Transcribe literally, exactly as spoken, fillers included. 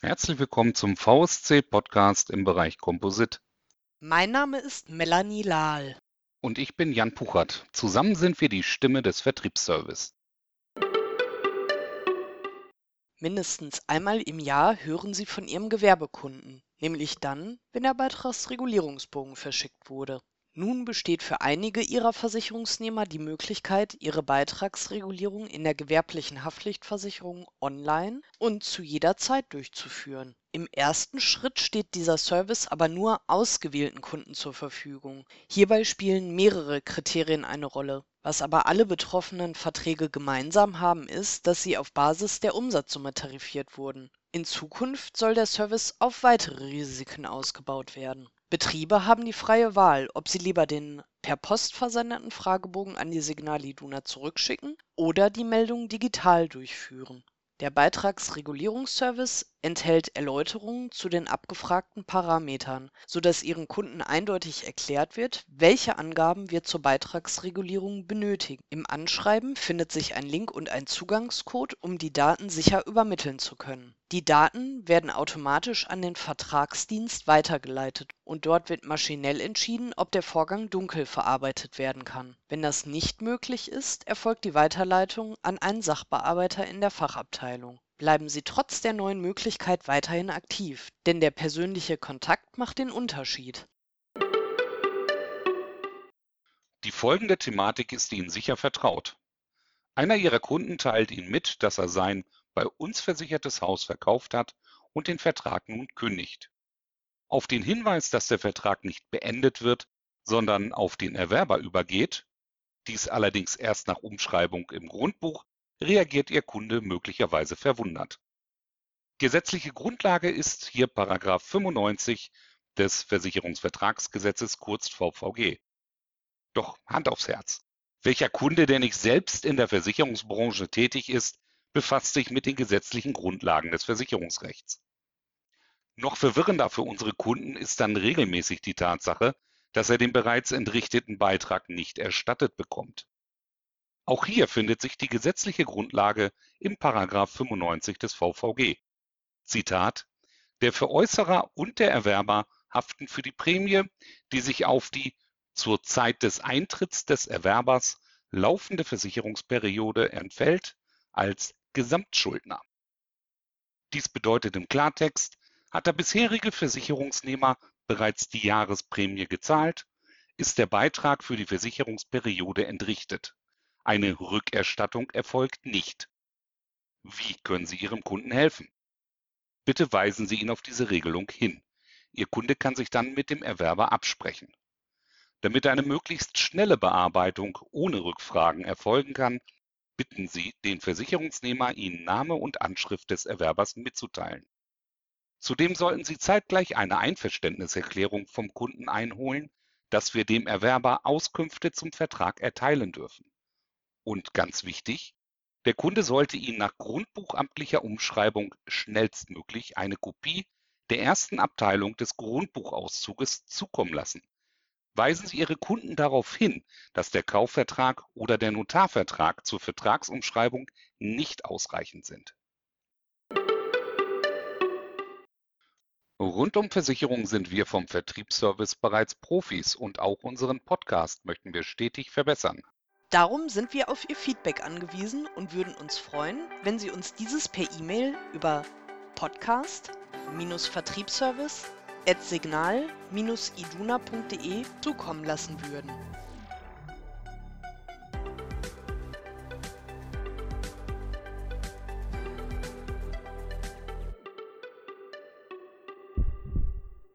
Herzlich willkommen zum V S C-Podcast im Bereich Composite. Mein Name ist Melanie Lahl. Und ich bin Jan Puchert. Zusammen sind wir die Stimme des Vertriebsservice. Mindestens einmal im Jahr hören Sie von Ihrem Gewerbekunden, nämlich dann, wenn der Beitragsregulierungsbogen verschickt wurde. Nun besteht für einige Ihrer Versicherungsnehmer die Möglichkeit, ihre Beitragsregulierung in der gewerblichen Haftpflichtversicherung online und zu jeder Zeit durchzuführen. Im ersten Schritt steht dieser Service aber nur ausgewählten Kunden zur Verfügung. Hierbei spielen mehrere Kriterien eine Rolle. Was aber alle betroffenen Verträge gemeinsam haben, ist, dass sie auf Basis der Umsatzsumme tarifiert wurden. In Zukunft soll der Service auf weitere Risiken ausgebaut werden. Betriebe haben die freie Wahl, ob sie lieber den per Post versendeten Fragebogen an die Signal Iduna zurückschicken oder die Meldung digital durchführen. Der Beitragsregulierungsservice enthält Erläuterungen zu den abgefragten Parametern, sodass Ihren Kunden eindeutig erklärt wird, welche Angaben wir zur Beitragsregulierung benötigen. Im Anschreiben findet sich ein Link und ein Zugangscode, um die Daten sicher übermitteln zu können. Die Daten werden automatisch an den Vertragsdienst weitergeleitet und dort wird maschinell entschieden, ob der Vorgang dunkel verarbeitet werden kann. Wenn das nicht möglich ist, erfolgt die Weiterleitung an einen Sachbearbeiter in der Fachabteilung. Bleiben Sie trotz der neuen Möglichkeit weiterhin aktiv, denn der persönliche Kontakt macht den Unterschied. Die folgende Thematik ist Ihnen sicher vertraut. Einer Ihrer Kunden teilt Ihnen mit, dass er sein bei uns versichertes Haus verkauft hat und den Vertrag nun kündigt. Auf den Hinweis, dass der Vertrag nicht beendet wird, sondern auf den Erwerber übergeht, dies allerdings erst nach Umschreibung im Grundbuch, reagiert Ihr Kunde möglicherweise verwundert. Gesetzliche Grundlage ist hier Paragraph fünfundneunzig des Versicherungsvertragsgesetzes, kurz V V G. Doch Hand aufs Herz. Welcher Kunde, der nicht selbst in der Versicherungsbranche tätig ist, befasst sich mit den gesetzlichen Grundlagen des Versicherungsrechts? Noch verwirrender für unsere Kunden ist dann regelmäßig die Tatsache, dass er den bereits entrichteten Beitrag nicht erstattet bekommt. Auch hier findet sich die gesetzliche Grundlage im Paragraph fünfundneunzig des V V G. Zitat: Der Veräußerer und der Erwerber haften für die Prämie, die sich auf die zur Zeit des Eintritts des Erwerbers laufende Versicherungsperiode entfällt, als Gesamtschuldner. Dies bedeutet im Klartext, hat der bisherige Versicherungsnehmer bereits die Jahresprämie gezahlt, ist der Beitrag für die Versicherungsperiode entrichtet. Eine Rückerstattung erfolgt nicht. Wie können Sie Ihrem Kunden helfen? Bitte weisen Sie ihn auf diese Regelung hin. Ihr Kunde kann sich dann mit dem Erwerber absprechen. Damit eine möglichst schnelle Bearbeitung ohne Rückfragen erfolgen kann, bitten Sie den Versicherungsnehmer, Ihnen Name und Anschrift des Erwerbers mitzuteilen. Zudem sollten Sie zeitgleich eine Einverständniserklärung vom Kunden einholen, dass wir dem Erwerber Auskünfte zum Vertrag erteilen dürfen. Und ganz wichtig, der Kunde sollte Ihnen nach grundbuchamtlicher Umschreibung schnellstmöglich eine Kopie der ersten Abteilung des Grundbuchauszuges zukommen lassen. Weisen Sie Ihre Kunden darauf hin, dass der Kaufvertrag oder der Notarvertrag zur Vertragsumschreibung nicht ausreichend sind. Rund um Versicherungen sind wir vom Vertriebsservice bereits Profis und auch unseren Podcast möchten wir stetig verbessern. Darum sind wir auf Ihr Feedback angewiesen und würden uns freuen, wenn Sie uns dieses per E-Mail über podcast-vertriebsservice at signal iduna punkt de zukommen lassen würden.